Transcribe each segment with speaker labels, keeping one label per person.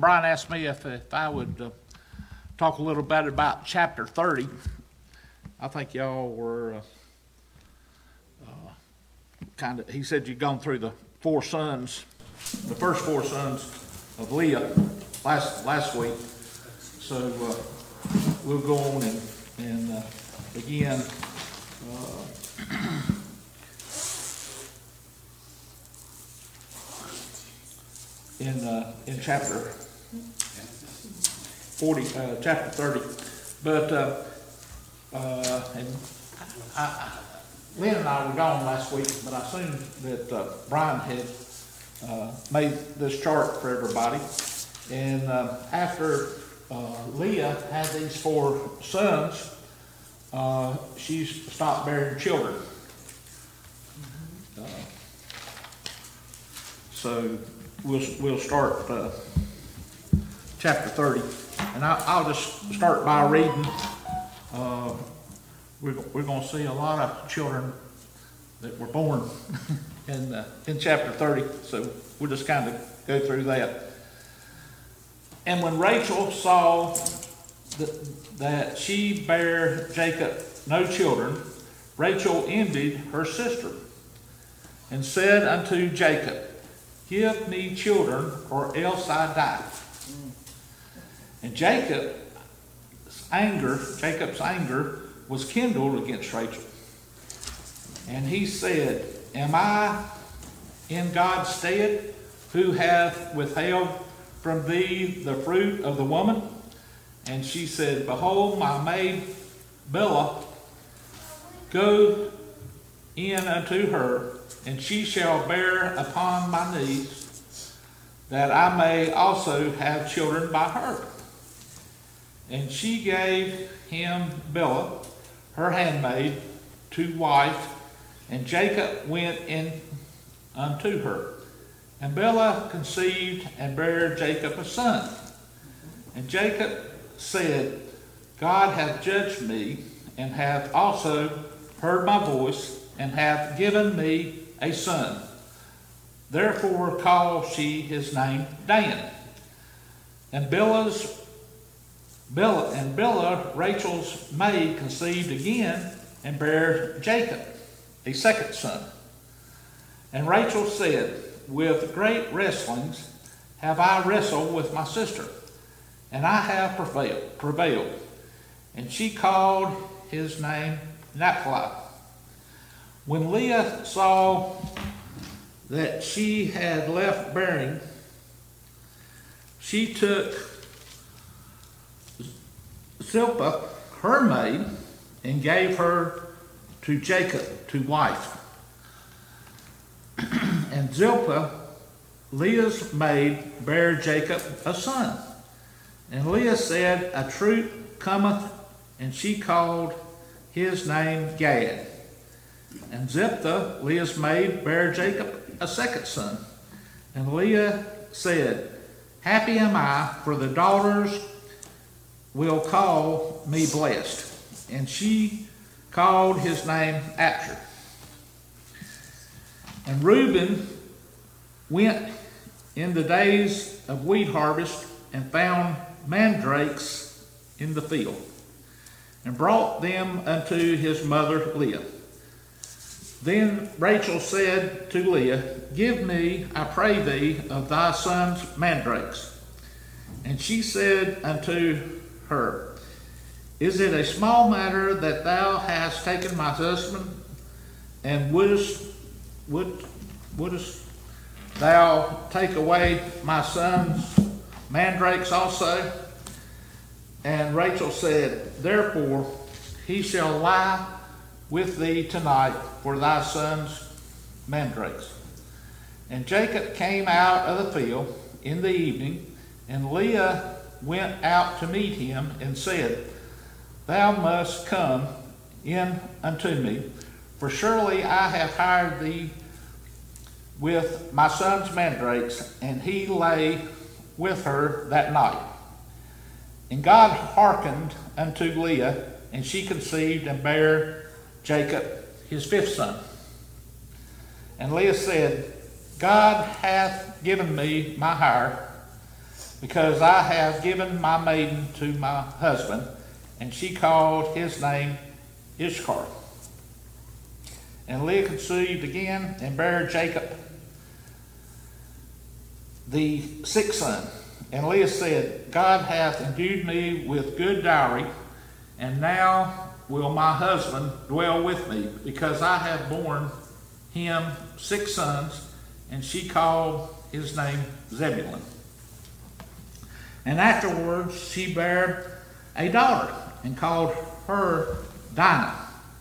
Speaker 1: Brian asked me if I would talk a little bit about chapter 30. I think y'all were he said you'd gone through the the first four sons of Leah last week. So we'll go on and begin in chapter 40, chapter 30. But Lynn and I were gone last week, but I assumed that Brian had made this chart for everybody. And after Leah had these four sons, she stopped bearing children. So we'll start chapter 30, and I'll just start by reading. We're going to see a lot of children that were born in chapter 30, so we'll just kind of go through that. And when Rachel saw that she bare Jacob no children, Rachel envied her sister, and said unto Jacob, Give me children, or else I die. And Jacob's anger was kindled against Rachel. And he said, Am I in God's stead, who hath withheld from thee the fruit of the woman? And she said, Behold, my maid Bilhah, go in unto her, and she shall bear upon my knees, that I may also have children by her. And she gave him Bilhah, her handmaid, to wife, and Jacob went in unto her. And Bilhah conceived and bare Jacob a son. And Jacob said, God hath judged me, and hath also heard my voice, and hath given me a son. Therefore called she his name Dan. And Bilhah, Rachel's maid, conceived again, and bare Jacob a second son. And Rachel said, With great wrestlings have I wrestled with my sister, and I have prevailed. And she called his name Naphtali. When Leah saw that she had left bearing, she took Zilpah, her maid, and gave her to Jacob to wife. And Zilpah, Leah's maid, bare Jacob a son. And Leah said, A troop cometh, and she called his name Gad. And Zilpah, Leah's maid, bare Jacob a second son. And Leah said, Happy am I, for the daughters will call me blessed. And she called his name Asher. And Reuben went in the days of wheat harvest and found mandrakes in the field, and brought them unto his mother Leah. Then Rachel said to Leah, Give me, I pray thee, of thy son's mandrakes. And she said unto her, Is it a small matter that thou hast taken my husband, and wouldest thou take away my son's mandrakes also? And Rachel said, Therefore he shall lie with thee tonight for thy son's mandrakes. And Jacob came out of the field in the evening, and Leah went out to meet him and said, Thou must come in unto me, for surely I have hired thee with my son's mandrakes. And he lay with her that night. And God hearkened unto Leah, and she conceived and bare Jacob his fifth son. And Leah said, God hath given me my hire, because I have given my maiden to my husband. And she called his name Ishkar. And Leah conceived again and bare Jacob the sixth son. And Leah said, God hath endued me with good dowry, and now will my husband dwell with me, because I have borne him 6 sons. And she called his name Zebulun. And afterwards she bare a daughter, and called her Dinah.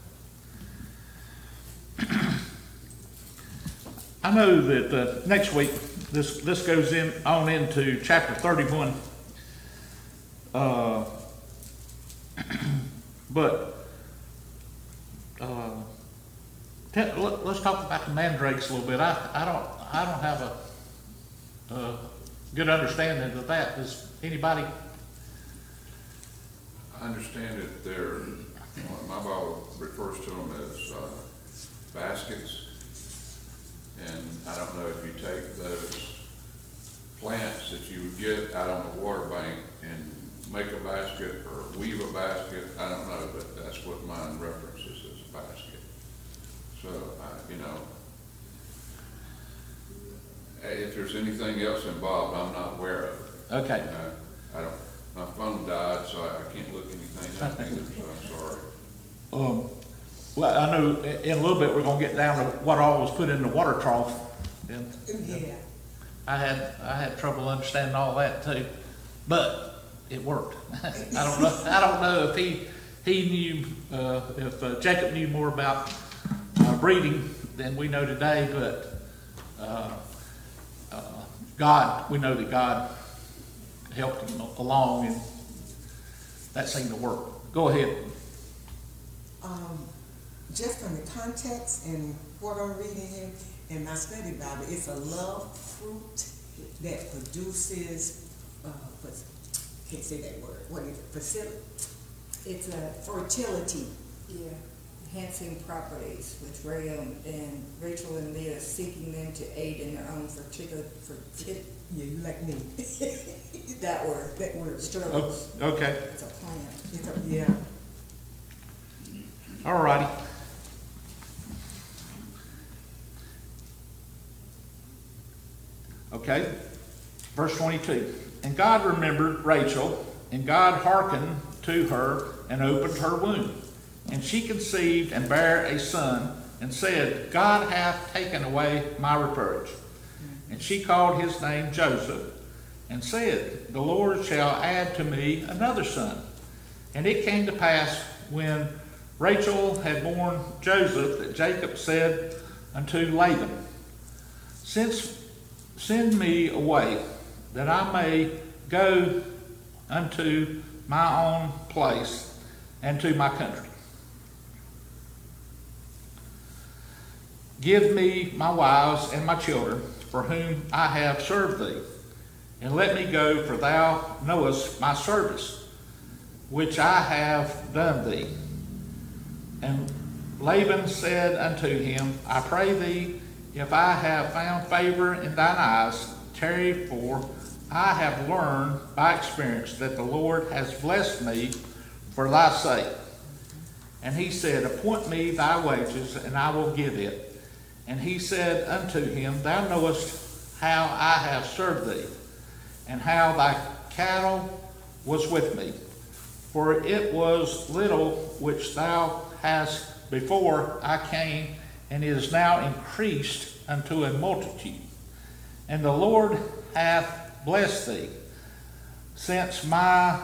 Speaker 1: I know that next week this goes on into chapter 31, but let's talk about the mandrakes a little bit. I don't have a good understanding of that. Does anybody?
Speaker 2: I understand that they're, my Bible refers to them as baskets. And I don't know if you take those plants that you would get out on the water bank and make a basket or weave a basket. I don't know, but that's what mine references as a basket. So, if there's anything else involved, I'm not aware of it.
Speaker 1: Okay.
Speaker 2: I don't. My phone died, so I can't look anything up either, so I'm sorry.
Speaker 1: Well, I know in a little bit we're going to get down to what all was put in the water trough. And
Speaker 3: Yeah.
Speaker 1: I had trouble understanding all that too, but it worked. I don't know if he knew if Jacob knew more about breeding than we know today, but God, we know that God helped him along, and that seemed to work. Go ahead.
Speaker 3: Just from the context and what I'm reading here in my study Bible, it's a love fruit that produces, can't say that word, what is it, fertility?
Speaker 4: It's a
Speaker 3: Fertility.
Speaker 4: yeah, enhancing properties with Rachel and Leah seeking them to aid in their own fertility.
Speaker 3: Yeah, you like me.
Speaker 4: That word.
Speaker 3: That word.
Speaker 4: Struggles.
Speaker 1: Okay.
Speaker 4: It's a plant.
Speaker 3: Yeah.
Speaker 1: All righty. Okay, verse 22. And God remembered Rachel, and God hearkened to her and opened her womb. And she conceived and bare a son, and said, God hath taken away my reproach. And she called his name Joseph, and said, the Lord shall add to me another son. And it came to pass, when Rachel had borne Joseph, that Jacob said unto Laban, Send me away, that I may go unto my own place and to my country. Give me my wives and my children, for whom I have served thee, and let me go, for thou knowest my service, which I have done thee. And Laban said unto him, I pray thee, if I have found favor in thine eyes, tarry, for I have learned by experience that the Lord has blessed me for thy sake. And he said, appoint me thy wages, and I will give it. And he said unto him, thou knowest how I have served thee, and how thy cattle was with me. For it was little which thou hast before I came, and it is now increased unto a multitude. And the Lord hath blessed thee since my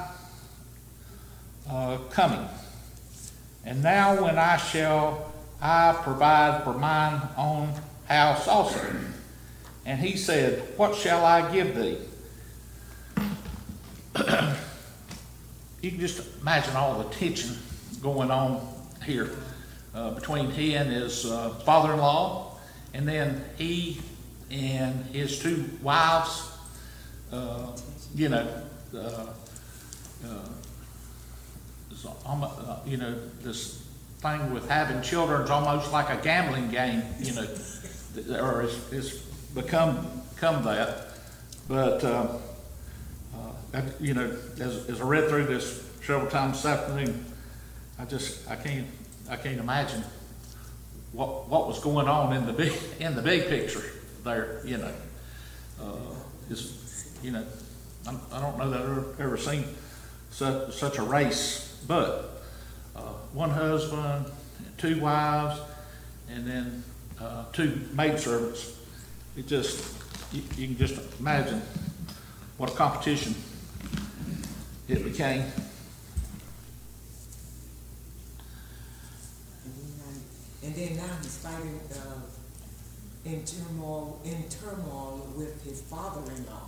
Speaker 1: coming. And now when I provide for mine own house also. And he said, what shall I give thee? You can just imagine all the tension going on here between he and his father-in-law, and then he and his 2 wives. This thing with having children is almost like a gambling game, or it's become that. But you know, as I read through this several times this afternoon, I can't imagine what was going on in the big picture there, you know. You know, I don't know that I've ever seen such a race, but one husband, 2 wives, and then 2 maidservants. It just, you can just imagine what a competition it became.
Speaker 3: And then now he's fighting in turmoil with his father-in-law.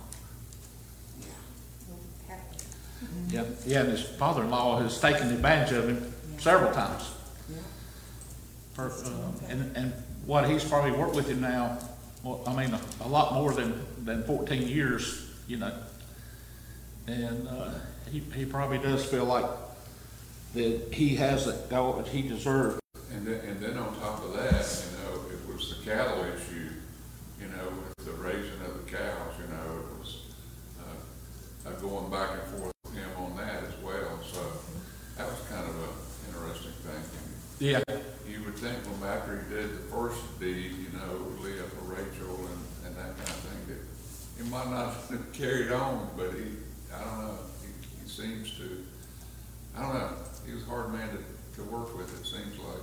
Speaker 1: Yeah, and his father-in-law has taken advantage of him several times.
Speaker 3: Yeah.
Speaker 1: And what he's probably worked with him now, well, I mean, a lot more than 14 years, you know. And he probably does feel like that he has what he deserved.
Speaker 2: And then on top of that, you know, it was the cattle issue, you know, with the raising of the cows, you know, it was going back and forth with him on that as well. So that was kind of an interesting thing.
Speaker 1: Yeah.
Speaker 2: You would think, well, after he did the first deed, you know, Leah for Rachel and that kind of thing, that it might not have carried on, but I don't know, he seems to, I don't know, he was a hard man to work with, it seems like.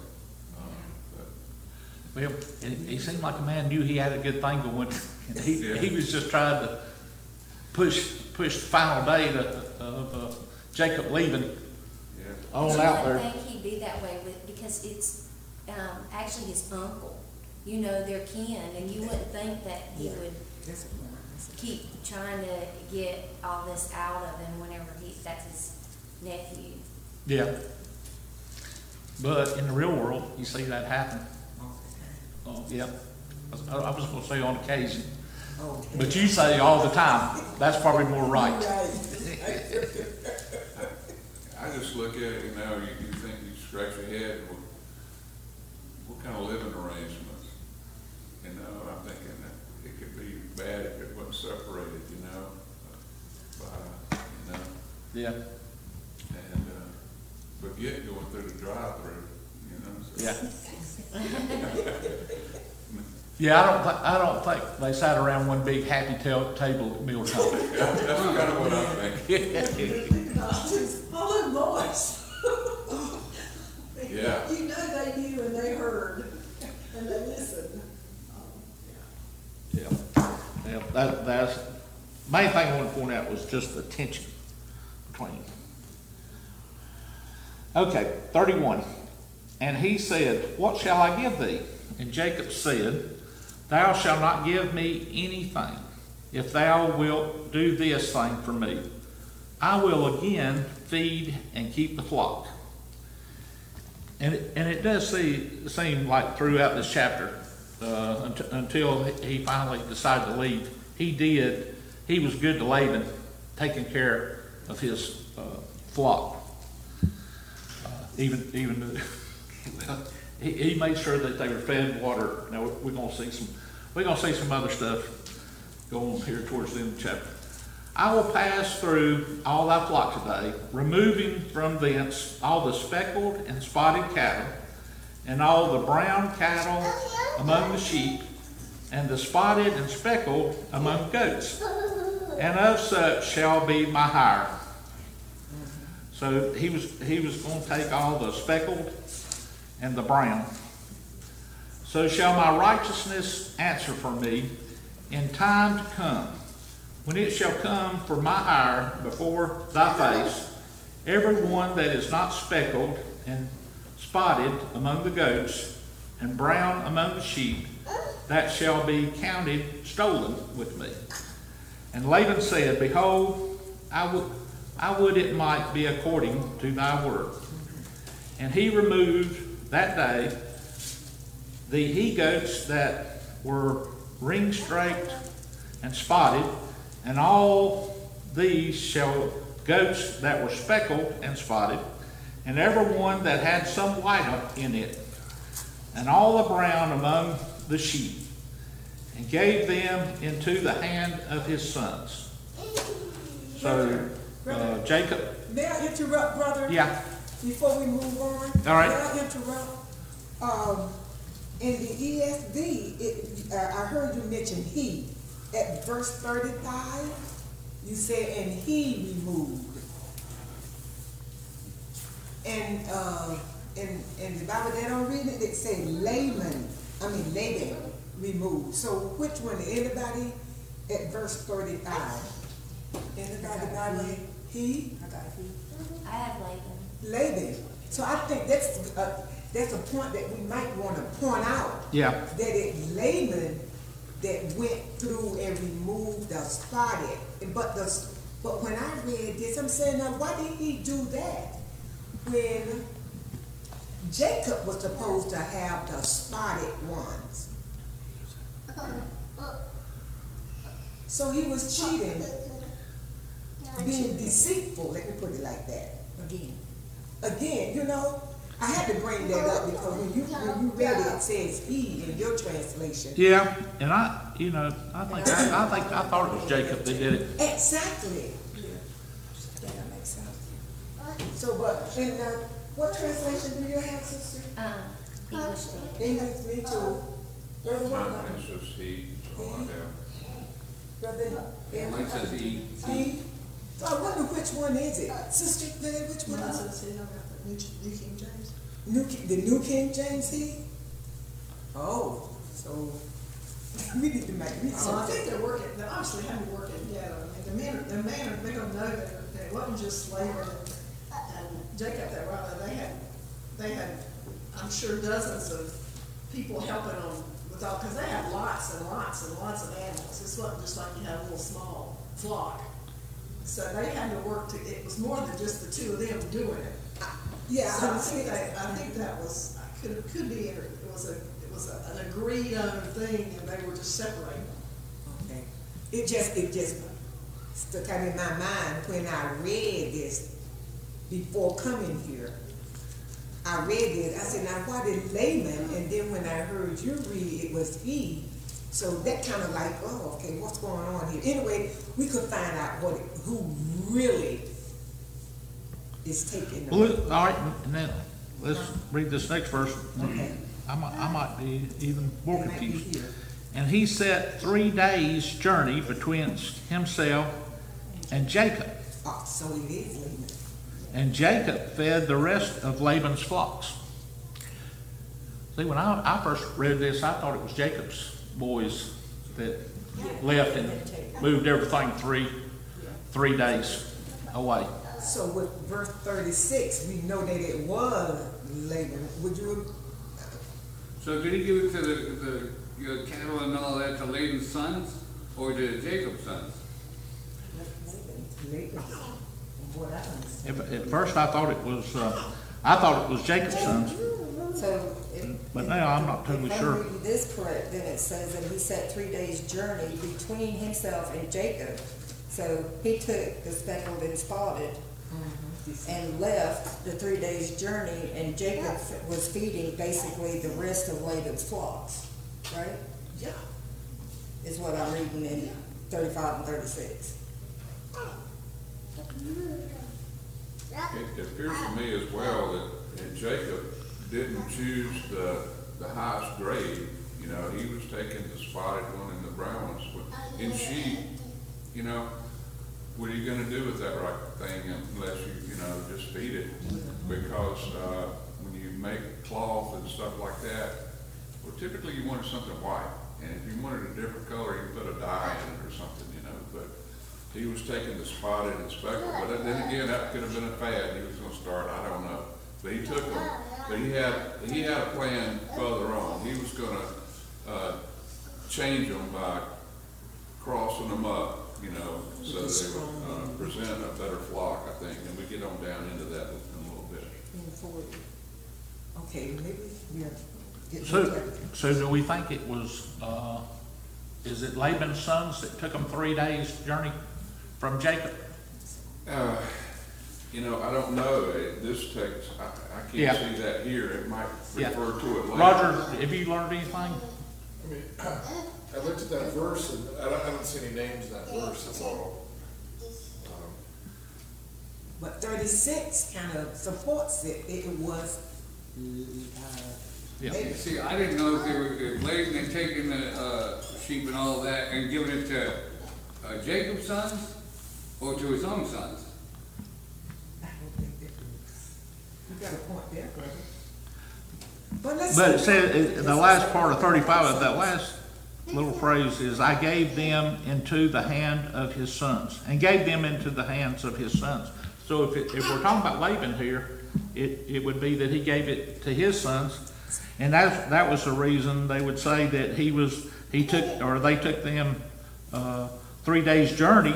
Speaker 1: Well, and he seemed like a man knew he had a good thing going. He was just trying to push the final date of Jacob leaving on out there.
Speaker 5: I think he'd be that way because it's actually his uncle. You know, they're kin, and you wouldn't think that he would keep trying to get all this out of him whenever that's his nephew.
Speaker 1: Yeah. But in the real world, you see that happen. Yeah. I was going to say on occasion. But you say all the time. That's probably more right.
Speaker 2: I just look at it, you know, you think, you scratch your head, what kind of living arrangements? You know, I'm thinking that it could be bad if it wasn't separated, you know, you know.
Speaker 1: Yeah.
Speaker 2: And, but yet going through the drive-through, you know. So.
Speaker 1: Yeah. Yeah, I don't think they sat around one big happy table at mealtime.
Speaker 2: That's kind of what I'm thinking.
Speaker 6: All them boys.
Speaker 2: Yeah.
Speaker 6: You know they knew and they heard and they listened.
Speaker 1: Yeah. Yeah, that's main thing I want to point out was just the tension between. Okay, 31. And he said, "What shall I give thee?" And Jacob said, "Thou shalt not give me anything, if thou wilt do this thing for me. I will again feed and keep the flock." And it does seem like throughout this chapter, until he finally decided to leave, he was good to Laban, taking care of his flock. Even he made sure that they were fed and watered. Now we're gonna see some other stuff go on here towards the end of the chapter. "I will pass through all thy flock today, removing from thence all the speckled and spotted cattle, and all the brown cattle among the sheep, and the spotted and speckled among goats. And of such shall be my hire." So he was going to take all the speckled and the brown. "So shall my righteousness answer for me in time to come, when it shall come for my hire before thy face, every one that is not speckled and spotted among the goats, and brown among the sheep, that shall be counted stolen with me." And Laban said, "Behold, I would it might be according to thy word." And he removed that day the he-goats that were ring-straked and spotted, and all these goats that were speckled and spotted, and every one that had some white in it, and all the brown among the sheep, and gave them into the hand of his sons. So, Jacob,
Speaker 3: May I interrupt, brother?
Speaker 1: yeah,
Speaker 3: Before we move on?
Speaker 1: All right.
Speaker 3: May I interrupt? In the ESV, I heard you mention he. At verse 35, you said, and he removed. And in the Bible, they don't read it, it say Laban removed. So which one? Anybody at verse 35? Anybody Bible? He?
Speaker 4: I got he.
Speaker 5: I have Laban.
Speaker 3: Laban. So I think that's a point that we might want to point out.
Speaker 1: yeah,
Speaker 3: That it's Laban that went through and removed the spotted. But when I read this, I'm saying, now why did he do that? When Jacob was supposed to have the spotted ones. So he was cheating, being deceitful, let me put it like that. Again, you know, I had to bring that up because when you read it, it says he in your translation.
Speaker 1: yeah, and I thought it was Jacob that did it.
Speaker 3: Exactly.
Speaker 4: That makes sense.
Speaker 3: So, but in what translation do you have, sister?
Speaker 5: English Standard.
Speaker 3: English, me too. Brother, what
Speaker 2: Mine
Speaker 3: about
Speaker 2: is just he, so I have.
Speaker 3: Brother?
Speaker 7: Mine says E.
Speaker 3: He? So I wonder which one is it? Sister, which one
Speaker 6: Mine
Speaker 3: is it?
Speaker 6: says he, I got the New King James.
Speaker 3: The New King James he? Oh, so we need to make
Speaker 6: So I
Speaker 3: something.
Speaker 6: think they're working, they're obviously having to work it together. I mean, the man, they don't know that it wasn't just Laban and Jacob that were out there. They had, I'm sure dozens of people helping them with all, because they had lots and lots and lots of animals. This wasn't just like you had a little small flock. So they had to work it was more than just the two of them doing it.
Speaker 3: Yeah,
Speaker 6: So
Speaker 3: I
Speaker 6: I
Speaker 3: was
Speaker 6: think
Speaker 3: saying,
Speaker 6: that was, could be, it was an agreed on thing, and they were just separating.
Speaker 3: okay. It just stuck out in my mind when I read this before coming here. I read it, I said, now why did Laban? And then when I heard you read, it was he. So that kind of like, oh, okay, what's going on here? Anyway, we could find out who really is taking the.
Speaker 1: Well, all right, and then let's read this next verse.
Speaker 3: Okay.
Speaker 1: I might be even more
Speaker 3: It might be
Speaker 1: confused.
Speaker 3: here.
Speaker 1: And he set 3 days' journey between himself and Jacob.
Speaker 3: Oh, so it is Laban.
Speaker 1: And Jacob fed the rest of Laban's flocks. See, when I first read this, I thought it was Jacob's boys that left and moved everything three days away.
Speaker 3: So with verse 36, we know that it was Laban. Would you?
Speaker 7: So did he give it to the cattle and all that to Laban's sons, or to Jacob's sons?
Speaker 3: Laban. From what I understand.
Speaker 1: At first, I thought it was Jacob's sons,
Speaker 4: So
Speaker 1: but now I'm not totally
Speaker 4: if
Speaker 1: sure.
Speaker 4: I'm reading this correct, then it says that he set 3 days' journey between himself and Jacob. So he took the speckled and spotted and left the 3 days' journey, and Jacob was feeding basically the rest of Laban's flocks, right?
Speaker 3: Yeah.
Speaker 4: Is what I'm reading in 35 and 36.
Speaker 2: It appears to me as well that Jacob didn't choose the highest grade. You know, he was taking the spotted one and the brown ones. In sheep, you know, what are you gonna do with that right thing unless you just feed it? Because, when you make cloth and stuff like that, well, typically you wanted something white. And if you wanted a different color, you put a dye in it or something, but he was taking the spotted and speckled, but then again, that could have been a fad. He was gonna start, I don't know. But he took them, but he had a plan further on. He was gonna, change them by crossing them up, so they would, present a better flock, I think. And we get on down into that in a little bit.
Speaker 3: Okay, maybe we'll get to that.
Speaker 1: So do we think it was, is it Laban's sons that took them 3 days' journey from Jacob?
Speaker 2: I don't know. This text, I can't
Speaker 1: Yeah.
Speaker 2: see that here. It might
Speaker 1: Yeah.
Speaker 2: refer to it later.
Speaker 1: Roger, have you learned anything?
Speaker 8: I mean, I looked at that verse and I don't see any names in that verse, that's all.
Speaker 3: 36 kind of supports it. It was,
Speaker 1: Yeah.
Speaker 3: Laban.
Speaker 7: See, I didn't know if Laban had taken the, sheep and all that and given it to, Jacob's sons or to his own sons.
Speaker 3: I don't think that you got a point there, brother. But let's.
Speaker 1: But it said, the last part of 35 of that last little phrase is, I gave them into the hand of his sons, and gave them into the hands of his sons. So if we're talking about Laban here, it would be that he gave it to his sons, and that was the reason they would say that they took them 3 days journey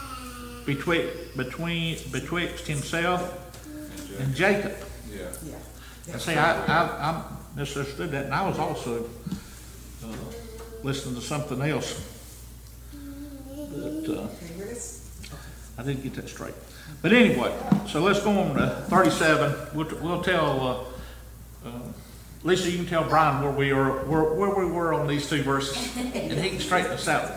Speaker 1: betwixt himself and Jacob.
Speaker 2: Yeah.
Speaker 3: Yeah.
Speaker 1: And see, I misunderstood that, and I was also listening to something else. But
Speaker 3: Okay, well, let's,
Speaker 1: I didn't get that straight. But anyway, so let's go on to 37. We'll tell, Lisa, you can tell Brian where we were on these two verses, and he can straighten us out.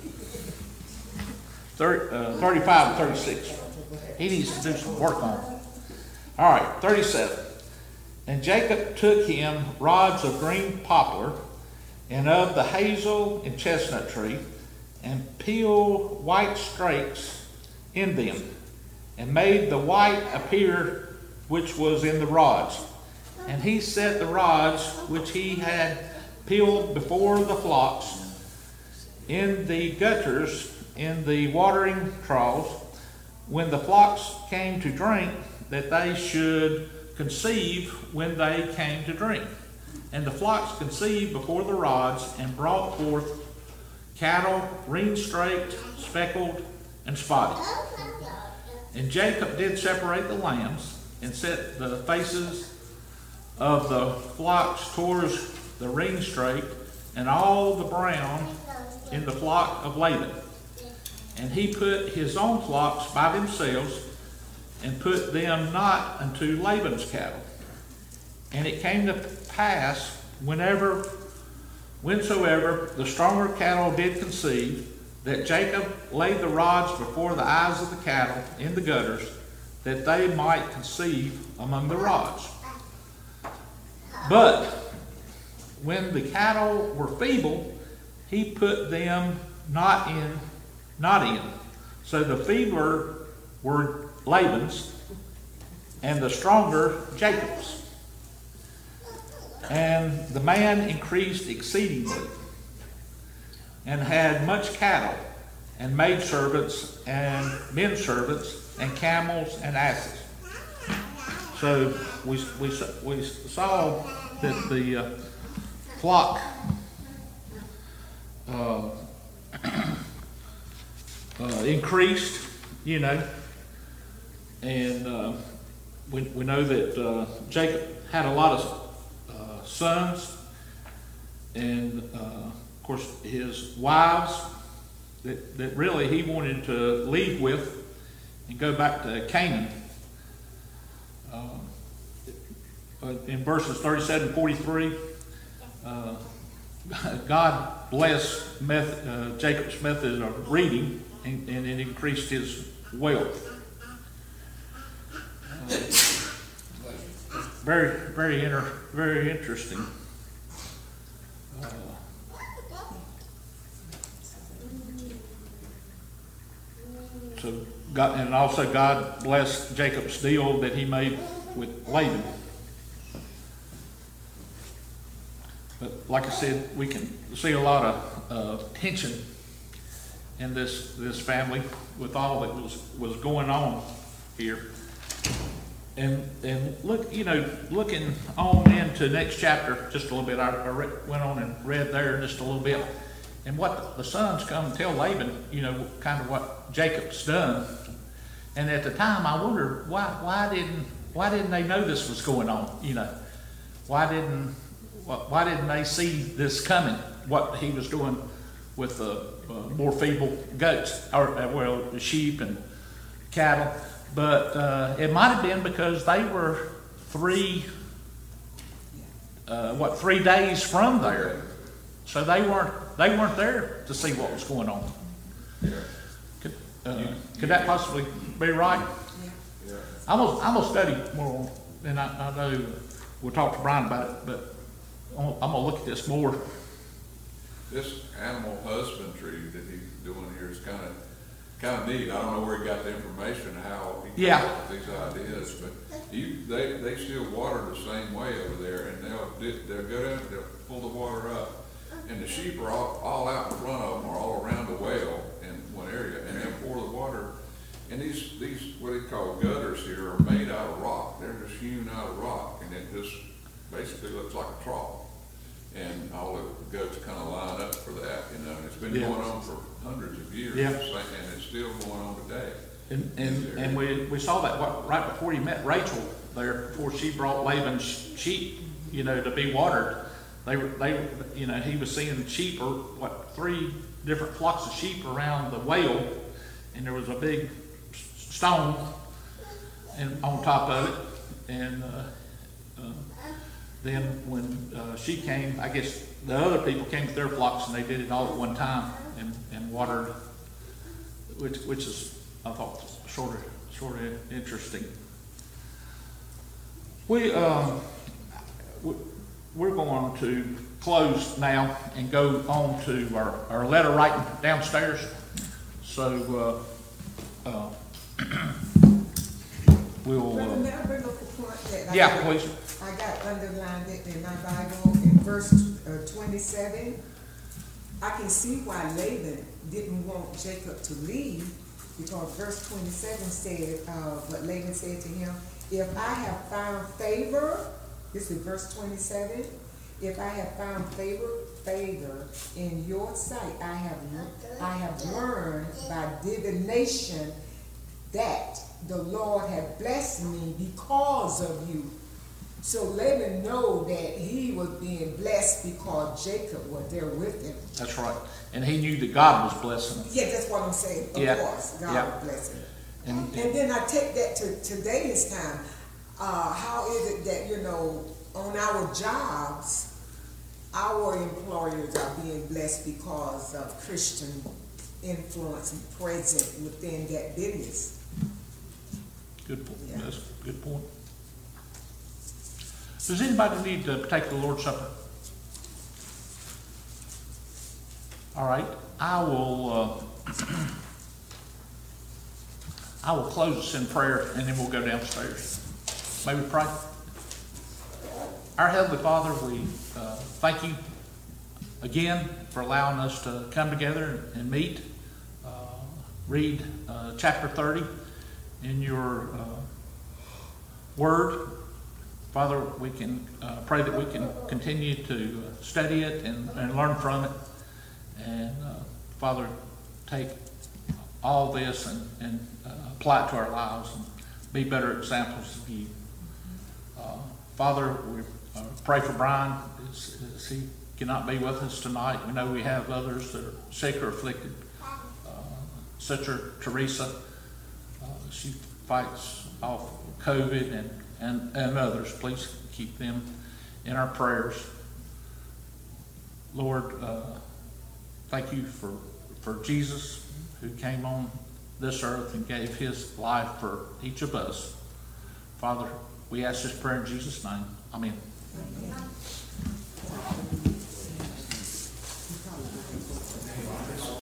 Speaker 1: 35 and 36. He needs to do some work on it. All right, 37. And Jacob took him rods of green poplar and of the hazel and chestnut tree, and peeled white strakes in them, and made the white appear which was in the rods. And he set the rods which he had peeled before the flocks in the gutters in the watering troughs, when the flocks came to drink, that they should conceive when they came to drink. And the flocks conceived before the rods, and brought forth cattle, ring-straked, speckled, and spotted. And Jacob did separate the lambs, and set the faces of the flocks towards the ring-straked, and all the brown in the flock of Laban. And he put his own flocks by themselves, and put them not unto Laban's cattle. And it came to pass, whensoever the stronger cattle did conceive, that Jacob laid the rods before the eyes of the cattle in the gutters, that they might conceive among the rods. But when the cattle were feeble, he put them not in. So the feebler were Laban's, and the stronger Jacob's. And the man increased exceedingly, and had much cattle, and maidservants, and men servants, and camels, and asses. So we saw that the flock increased, and we know that Jacob had a lot of sons, and of course his wives that really he wanted to leave with and go back to Canaan. In verses 37 and 43, God blessed Jacob's method of reading, and it increased his wealth. Very interesting. So God, and also God blessed Jacob's deal that he made with Laban. But like I said, we can see a lot of tension in this family with all that was going on here. And look, looking on into next chapter just a little bit, I went on and read there just a little bit. And what the sons come and tell Laban, kind of what Jacob's done. And at the time, I wondered why didn't they know this was going on? Why didn't they see this coming? What he was doing with the more feeble goats, or the sheep and cattle. But it might have been because they were 3 days from there, so they weren't there to see what was going on.
Speaker 2: Yeah.
Speaker 1: Could that possibly be right?
Speaker 2: Yeah.
Speaker 1: I'm gonna study more, and I know we'll talk to Brian about it, but I'm gonna look at this more.
Speaker 2: This animal husbandry that he's doing here is kind of neat. I don't know where he got the information, how he came up with these ideas, but they still water the same way over there, and they'll go down, they'll pull the water up, and the sheep are all out in front of them, or all around the well in one area, and they'll pour the water. And these what they call gutters here are made out of rock. They're just hewn out of rock, and it just basically looks like a trough. And all the goats kind of line up for that, you know. And it's been going on for hundreds of years,
Speaker 1: Yeah.
Speaker 2: and it's still going on today.
Speaker 1: And we saw that right before you met Rachel there, before she brought Laban's sheep, you know, to be watered. They you know, he was seeing sheep, or 3 different flocks of sheep around the well, and there was a big stone and on top of it, and then when she came, I guess the other people came with their flocks, and they did it all at one time and watered, which is, I thought, sort of interesting. We're going to close now and go on to our letter writing downstairs. So we'll.
Speaker 3: Brother, may I bring up a point that
Speaker 1: Please.
Speaker 3: I got underlined it in my Bible in verse 27. I can see why Laban didn't want Jacob to leave, because verse 27 said, what Laban said to him, if I have found favor, this is verse 27, if I have found favor in your sight, I have learned by divination that the Lord had blessed me because of you. So Laban know that he was being blessed because Jacob was there with him.
Speaker 1: That's right. And he knew that God was blessing him.
Speaker 3: Yeah, that's what I'm saying. Of course, God was blessing him. And then I take that to today's time. How is it that, you know, on our jobs, our employers are being blessed because of Christian influence and present within that business?
Speaker 1: Good point.
Speaker 3: Yeah.
Speaker 1: That's a good point. Does anybody need to take the Lord's Supper? All right. I will close us in prayer, and then we'll go downstairs. May we pray? Our Heavenly Father, we thank you again for allowing us to come together and meet, read chapter 30 in your word. Father, we can pray that we can continue to study it and learn from it. And Father, take all this and apply it to our lives and be better examples of you. Father, we pray for Brian as he cannot be with us tonight. We know we have others that are sick or afflicted. Sister Teresa, she fights off COVID and others. Please keep them in our prayers. Lord, thank you for Jesus, who came on this earth and gave his life for each of us. Father, we ask this prayer in Jesus' name. Amen.